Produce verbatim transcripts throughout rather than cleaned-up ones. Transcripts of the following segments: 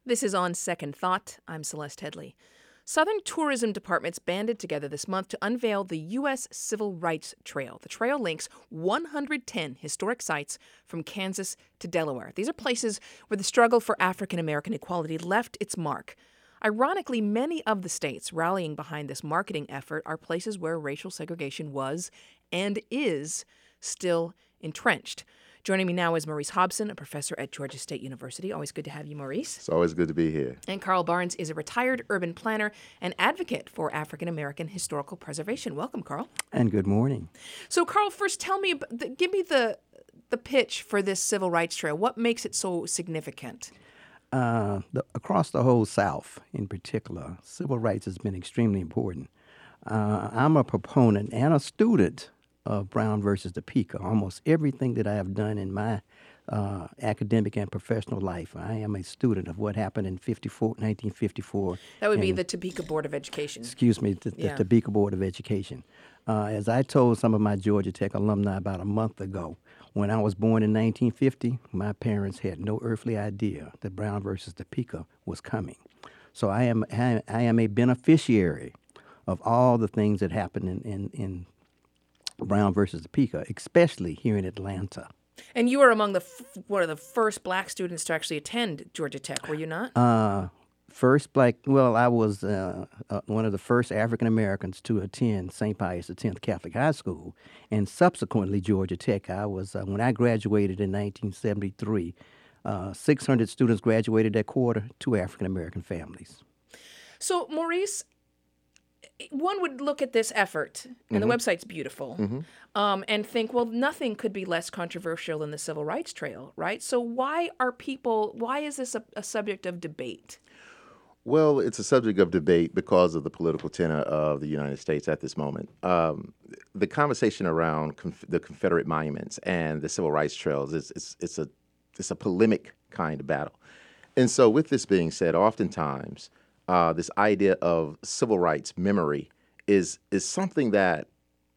This is On Second Thought. I'm Celeste Headley. Southern tourism departments banded together this month to unveil the U S Civil Rights Trail. The trail links one hundred ten historic sites from Kansas to Delaware. These are places where the struggle for African American equality left its mark. Ironically, many of the states rallying behind this marketing effort are places where racial segregation was and is still entrenched. Joining me now is Maurice Hobson, a professor at Georgia State University. Always good to have you, Maurice. It's always good to be here. And Carl Barnes is a retired urban planner and advocate for African American historical preservation. Welcome, Carl. And good morning. So, Carl, first tell me, give me the the pitch for this Civil Rights Trail. What makes it so significant? Uh, the, across the whole South, in particular, civil rights has been extremely important. Uh, I'm a proponent and a student of Brown versus Topeka. Almost everything that I have done in my uh, academic and professional life, I am a student of what happened in fifty-four, nineteen fifty-four. That would and, be the Topeka Board of Education. Excuse me, the, the yeah. Topeka Board of Education. Uh, as I told some of my Georgia Tech alumni about a month ago, when I was born in nineteen fifty, my parents had no earthly idea that Brown versus Topeka was coming. So I am I, I am a beneficiary of all the things that happened in, in, in Brown versus Topeka, especially here in Atlanta. And you were among the f- one of the first black students to actually attend Georgia Tech, were you not? Uh, first black, well, I was uh, uh, one of the first African Americans to attend Saint Pius the tenth Catholic High School, and subsequently Georgia Tech. I was uh, when I graduated in nineteen seventy-three. Uh, six hundred students graduated that quarter, two African American families. So, Maurice, one would look at this effort, and mm-hmm. the website's beautiful, mm-hmm. um, and think, well, nothing could be less controversial than the Civil Rights Trail, right? So why are people, why is this a, a subject of debate? Well, it's a subject of debate because of the political tenor of the United States at this moment. Um, the conversation around conf- the Confederate monuments and the Civil Rights Trails is it's, it's a it's a polemic kind of battle. And so with this being said, oftentimes uh, this idea of civil rights memory is is something that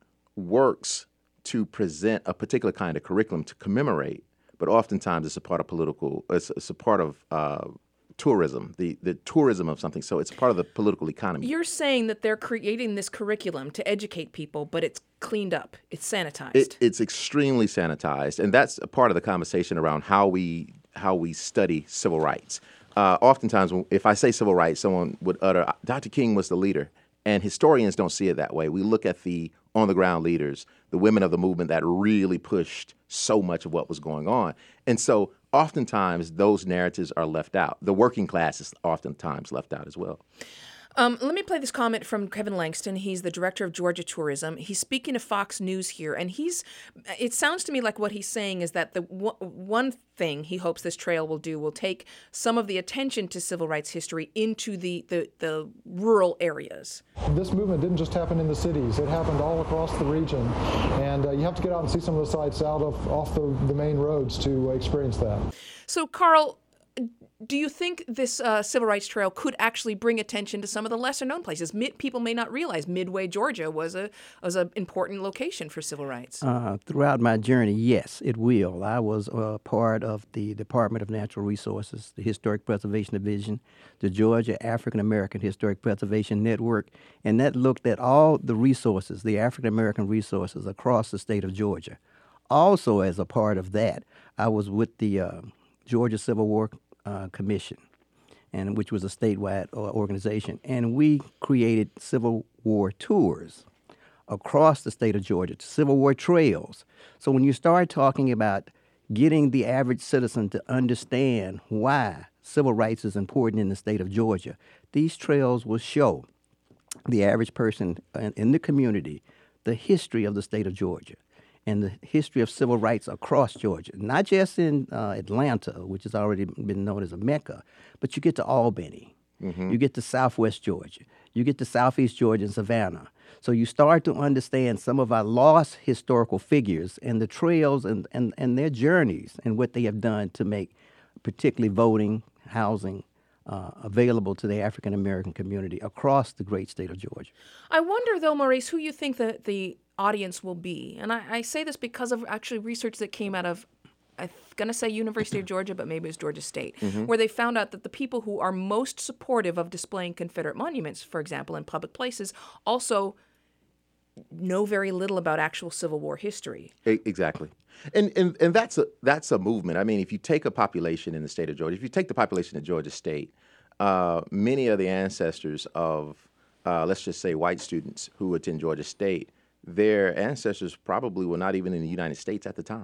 works to present a particular kind of curriculum to commemorate, but oftentimes it's a part of political, it's, it's a part of uh, tourism, the, the tourism of something. So it's part of the political economy. You're saying that they're creating this curriculum to educate people, but it's cleaned up, it's sanitized. It, it's extremely sanitized, and that's a part of the conversation around how we how we study civil rights. Uh, oftentimes, if I say civil rights, someone would utter, Doctor King was the leader, and historians don't see it that way. We look at the on-the-ground leaders, the women of the movement that really pushed so much of what was going on. And so oftentimes those narratives are left out. The working class is oftentimes left out as well. Um, let me play this comment from Kevin Langston. He's the director of Georgia Tourism. He's speaking to Fox News here, and he's. It sounds to me like what he's saying is that the w- one thing he hopes this trail will do will take some of the attention to civil rights history into the, the, the rural areas. This movement didn't just happen in the cities. It happened all across the region, and uh, you have to get out and see some of the sites out of off the, the main roads to uh, experience that. So, Carl, do you think this uh, Civil Rights Trail could actually bring attention to some of the lesser-known places? Mid- people may not realize Midway, Georgia, was a was an important location for civil rights. Uh, throughout my journey, yes, it will. I was uh, part of the Department of Natural Resources, the Historic Preservation Division, the Georgia African American Historic Preservation Network, and that looked at all the resources, the African American resources across the state of Georgia. Also, as a part of that, I was with the uh, Georgia Civil War Uh, Commission, and which was a statewide uh, organization, and we created Civil War tours across the state of Georgia, Civil War trails. So when you start talking about getting the average citizen to understand why civil rights is important in the state of Georgia, these trails will show the average person in, in the community the history of the state of Georgia and the history of civil rights across Georgia, not just in uh, Atlanta, which has already been known as a Mecca, but you get to Albany, mm-hmm. you get to Southwest Georgia, you get to Southeast Georgia and Savannah. So you start to understand some of our lost historical figures and the trails and, and, and their journeys and what they have done to make particularly voting, housing, Uh, available to the African American community across the great state of Georgia. I wonder, though, Maurice, who you think that the audience will be. And I, I say this because of actually research that came out of I'm going to say University of Georgia, but maybe it was Georgia State, Mm-hmm. where they found out that the people who are most supportive of displaying Confederate monuments, for example, in public places, also know very little about actual Civil War history. E- Exactly. And, and and that's a that's a movement. I mean, if you take a population in the state of Georgia, if you take the population of Georgia State, uh, many of the ancestors of, uh, let's just say, white students who attend Georgia State, their ancestors probably were not even in the United States at the time.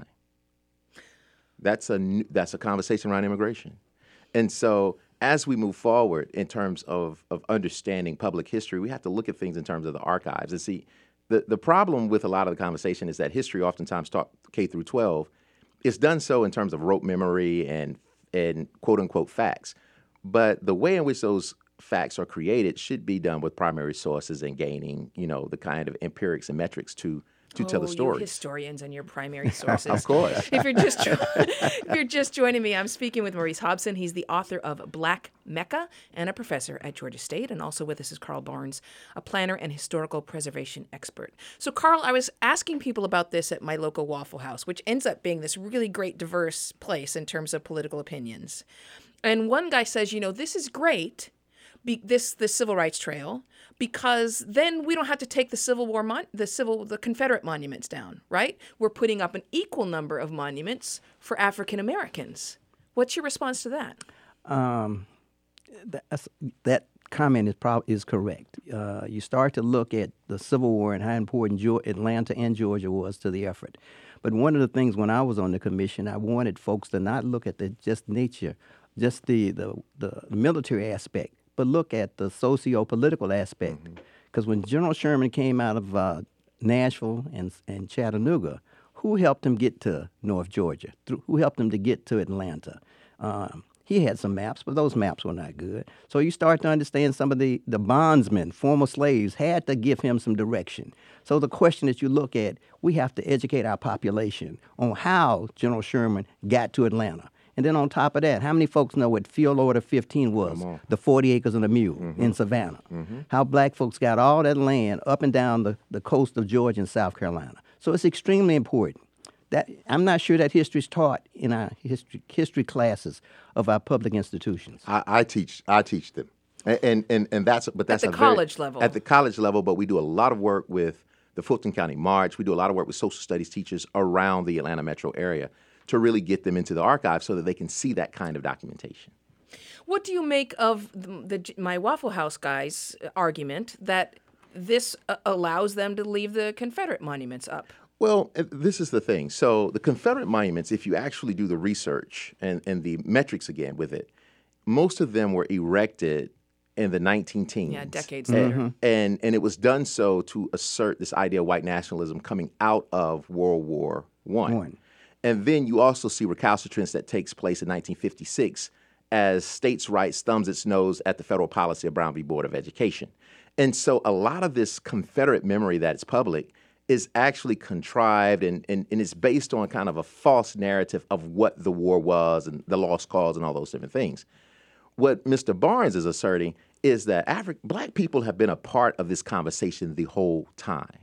That's a n- that's a conversation around immigration. And so as we move forward in terms of, of understanding public history, we have to look at things in terms of the archives. And see, the, the problem with a lot of the conversation is that history oftentimes taught K through twelve is done so in terms of rote memory and and quote unquote facts. But the way in which those facts are created should be done with primary sources and gaining, you know, the kind of empirics and metrics to to tell the Oh, story. you historians and your primary sources. Of course. If you're just jo- if you're just joining me, I'm speaking with Maurice Hobson. He's the author of Black Mecca and a professor at Georgia State. And also with us is Carl Barnes, a planner and historical preservation expert. So, Carl, I was asking people about this at my local Waffle House, which ends up being this really great, diverse place in terms of political opinions. And one guy says, you know, this is great. Be, this the civil rights trail, because then we don't have to take the Civil War mon- the civil the Confederate monuments down, right? We're putting up an equal number of monuments for African Americans. What's your response to that? Um, that's, that comment is prob- is correct. Uh, you start to look at the Civil War and how important Geo- Atlanta and Georgia was to the effort. But one of the things when I was on the commission, I wanted folks to not look at the just nature, just the the, the military aspect, but look at the socio-political aspect. Because when General Sherman came out of uh, Nashville and, and Chattanooga, who helped him get to North Georgia? Through, who helped him to get to Atlanta? Um, he had some maps, but those maps were not good. So you start to understand some of the, the bondsmen, former slaves, had to give him some direction. So the question that you look at, we have to educate our population on how General Sherman got to Atlanta. And then on top of that, how many folks know what Field Order fifteen was? The forty acres and a mule mm-hmm. in Savannah. Mm-hmm. How black folks got all that land up and down the, the coast of Georgia and South Carolina. So it's extremely important. That I'm not sure that history is taught in our history history classes of our public institutions. I, I teach I teach them. And and and that's but that's at the a very- college level. At the college level, but we do a lot of work with the Fulton County March. We do a lot of work with social studies teachers around the Atlanta metro area to really get them into the archive so that they can see that kind of documentation. What do you make of the, the my Waffle House guys' argument that this uh, allows them to leave the Confederate monuments up? Well, uh, this is the thing. So the Confederate monuments, if you actually do the research and, and the metrics again with it, most of them were erected in the nineteen teens. Yeah, decades and, later. And, and it was done so to assert this idea of white nationalism coming out of World War One. One. And then you also see recalcitrance that takes place in nineteen fifty-six as states' rights thumbs its nose at the federal policy of Brown v. Board of Education. And so a lot of this Confederate memory that is public is actually contrived and, and, and it's based on kind of a false narrative of what the war was and the lost cause and all those different things. What Mister Barnes is asserting is that Afri- black people have been a part of this conversation the whole time.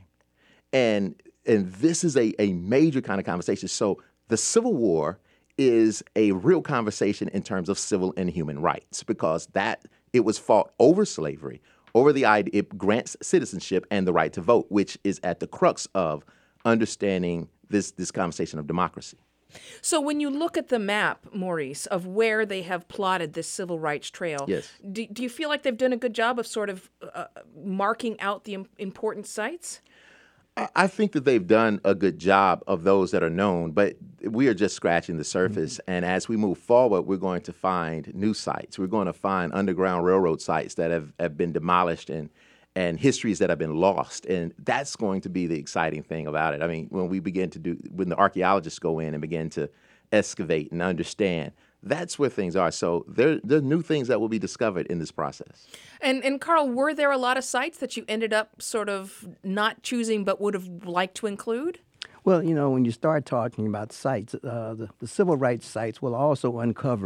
And and this is a, a major kind of conversation. So the Civil War is a real conversation in terms of civil and human rights because that it was fought over slavery, over the idea it grants citizenship and the right to vote, which is at the crux of understanding this this conversation of democracy. So when you look at the map, Maurice, of where they have plotted this civil rights trail, Yes. do, do you feel like they've done a good job of sort of uh, marking out the im- important sites? I- I think that they've done a good job of those that are known, but we are just scratching the surface. And as we move forward, we're going to find new sites. We're going to find Underground Railroad sites that have, have been demolished and and histories that have been lost. And that's going to be the exciting thing about it. I mean, when we begin to do, when the archaeologists go in and begin to excavate and understand, that's where things are. So there, there are new things that will be discovered in this process. And and Carl, were there a lot of sites that you ended up sort of not choosing but would have liked to include? Well, you know, when you start talking about sites, uh, the, the civil rights sites will also uncover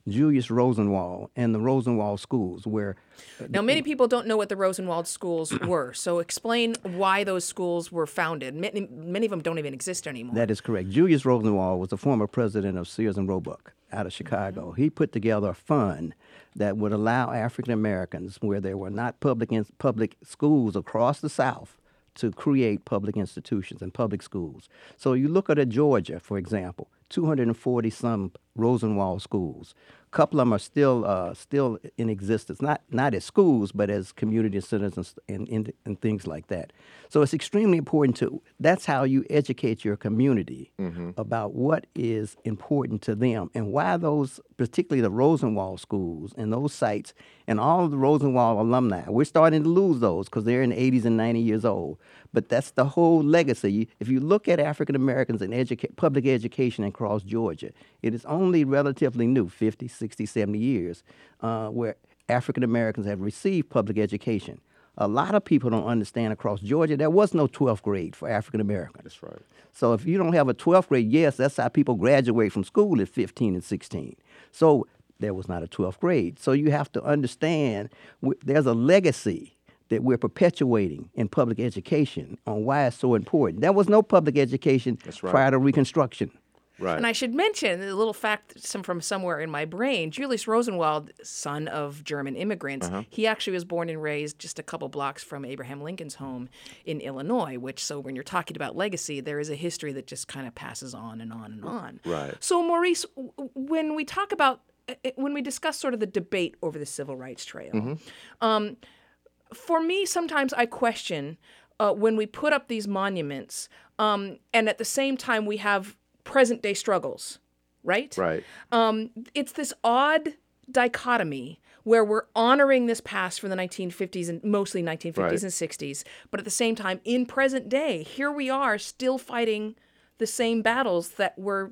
Julius Rosenwald and the Rosenwald schools, where Now, many people don't know what the Rosenwald schools were, so explain why those schools were founded. Many, many of them don't even exist anymore. that is correct. Julius Rosenwald was a former president of Sears and Roebuck out of Chicago. He put together a fund that would allow African Americans, where there were not public in, public schools across the South, to create public institutions and public schools. So you look at a Georgia, for example, two hundred forty some Rosenwald schools. A couple of them are still uh, still in existence, not not as schools, but as community centers and, and, and, and things like that. So it's extremely important to, that's how you educate your community mm-hmm. about what is important to them and why those, particularly the Rosenwald schools and those sites and all of the Rosenwald alumni, we're starting to lose those because they're in the eighties and ninety years old. But that's the whole legacy. If you look at African Americans in educa- public education across Georgia, it is only relatively new, fifty, sixty, seventy years, uh, where African Americans have received public education. A lot of people don't understand across Georgia, there was no twelfth grade for African Americans. That's right. So if you don't have a twelfth grade, yes, that's how people graduate from school at fifteen and sixteen. So there was not a twelfth grade. So you have to understand w- there's a legacy that we're perpetuating in public education on why it's so important. There was no public education That's right. prior to Reconstruction. Right. And I should mention a little fact some, from somewhere in my brain. Julius Rosenwald, son of German immigrants, uh-huh. he actually was born and raised just a couple blocks from Abraham Lincoln's home in Illinois, which, so when you're talking about legacy, there is a history that just kind of passes on and on and on. Right. So, Maurice, when we talk about, when we discuss sort of the debate over the Civil Rights Trail, mm-hmm. um, for me, sometimes I question uh, when we put up these monuments um, and at the same time we have present-day struggles, right? Right. Um, it's this odd dichotomy where we're honoring this past from the nineteen fifties and mostly nineteen fifties right. and sixties, but at the same time, in present day, here we are still fighting the same battles that we're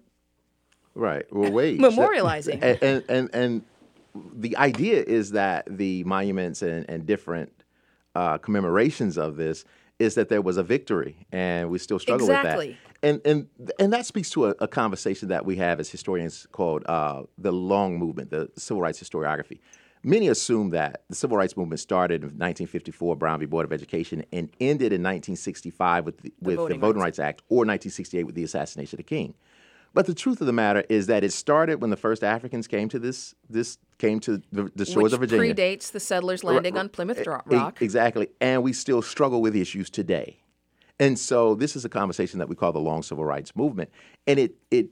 right. Well, wait. memorializing. and, and, and, and the idea is that the monuments and, and different uh, commemorations of this is that there was a victory, and we still struggle exactly. with that. And and and that speaks to a, a conversation that we have as historians called uh, the long movement, the civil rights historiography. Many assume that the civil rights movement started in nineteen fifty-four, Brown v. Board of Education, and ended in nineteen sixty-five with the, the with Voting the Voting Rights Rights Act, or nineteen sixty-eight with the assassination of the king. But the truth of the matter is that it started when the first Africans came to this this came to the, the shores Which of Virginia. predates the settlers landing on Plymouth Rock. Exactly, and we still struggle with issues today. And so this is a conversation that we call the long civil rights movement, and it it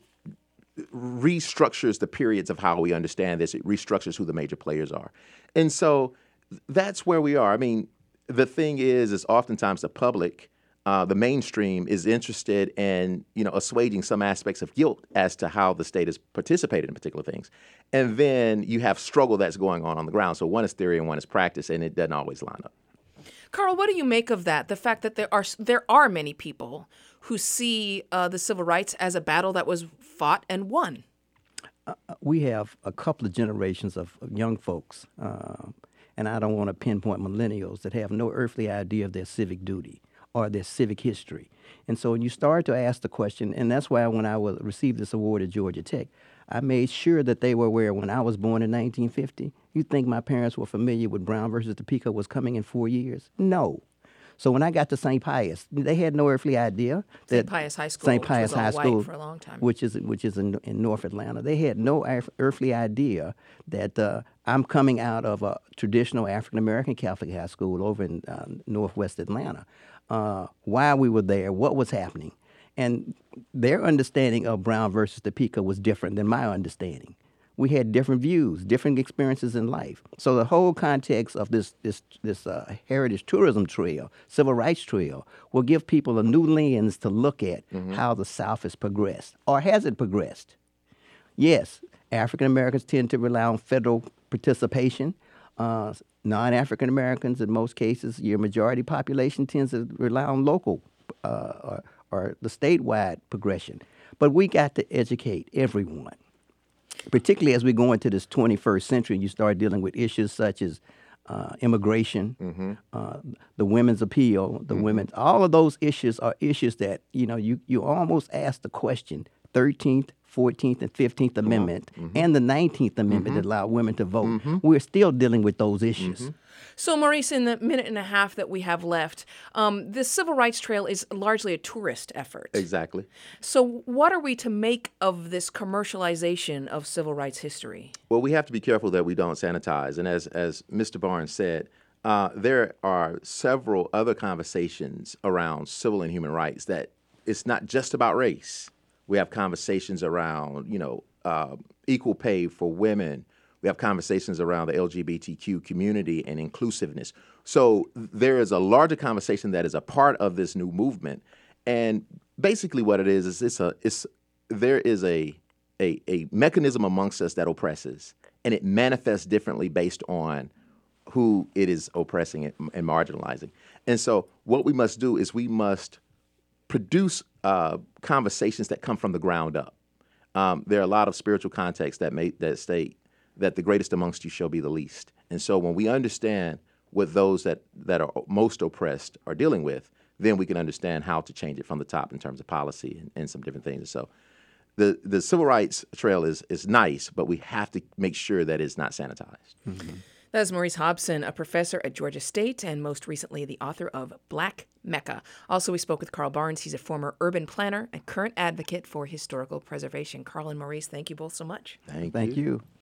restructures the periods of how we understand this. It restructures who the major players are, and so that's where we are. I mean, the thing is, is oftentimes the public. Uh, the mainstream is interested in, you know, assuaging some aspects of guilt as to how the state has participated in particular things. And then you have struggle that's going on on the ground. So one is theory and one is practice, and it doesn't always line up. Carl, what do you make of that? The fact that there are there are many people who see uh, the civil rights as a battle that was fought and won. Uh, we have a couple of generations of, of young folks, uh, and I don't want to pinpoint millennials, that have no earthly idea of their civic duty or their civic history. And so when you start to ask the question, and that's why when I was, received this award at Georgia Tech, I made sure that they were aware when I was born in nineteen fifty, you think my parents were familiar with Brown versus Topeka was coming in four years? No. So when I got to Saint Pius, they had no earthly idea that Saint Pius High School, Saint Pius which was all High white School, for a long time, which is which is in, in North Atlanta. They had no earthly idea that uh, I'm coming out of a traditional African American Catholic high school over in uh, Northwest Atlanta. Uh, why we were there, what was happening, and their understanding of Brown versus Topeka was different than my understanding. We had different views, different experiences in life. So the whole context of this this this uh, heritage tourism trail, civil rights trail, will give people a new lens to look at mm-hmm. how the South has progressed, or has it progressed? Yes, African Americans tend to rely on federal participation. Uh, non-African Americans, in most cases, your majority population tends to rely on local uh, or, or the statewide progression. But we got to educate everyone, particularly as we go into this twenty-first century and you start dealing with issues such as uh, immigration, mm-hmm. uh, the women's appeal, the mm-hmm. women's, all of those issues are issues that, you know, you, you almost ask the question, thirteenth, fourteenth and fifteenth Amendment Mm-hmm. and the nineteenth Amendment that allow women to vote. We're still dealing with those issues. Mm-hmm. So, Maurice, in the minute and a half that we have left, um, the Civil Rights Trail is largely a tourist effort. Exactly. So, what are we to make of this commercialization of civil rights history? Well, we have to be careful that we don't sanitize. And as, as Mister Barnes said, uh, there are several other conversations around civil and human rights that it's not just about race. We have conversations around, you know, uh, equal pay for women. We have conversations around the L G B T Q community and inclusiveness. So there is a larger conversation that is a part of this new movement. And basically what it is, is it's a, it's, there is a, a, a mechanism amongst us that oppresses, and it manifests differently based on who it is oppressing and, and marginalizing. And so what we must do is we must produce uh, conversations that come from the ground up. Um, there are a lot of spiritual contexts that may, that state that the greatest amongst you shall be the least. And so when we understand what those that, that are most oppressed are dealing with, then we can understand how to change it from the top in terms of policy and, and some different things. And so the, the Civil Rights Trail is, is nice, but we have to make sure that it's not sanitized. Mm-hmm. That is Maurice Hobson, a professor at Georgia State and most recently the author of Black Mecca. Also, we spoke with Carl Barnes. He's a former urban planner and current advocate for historical preservation. Carl and Maurice, thank you both so much. Thank, Thank you. you.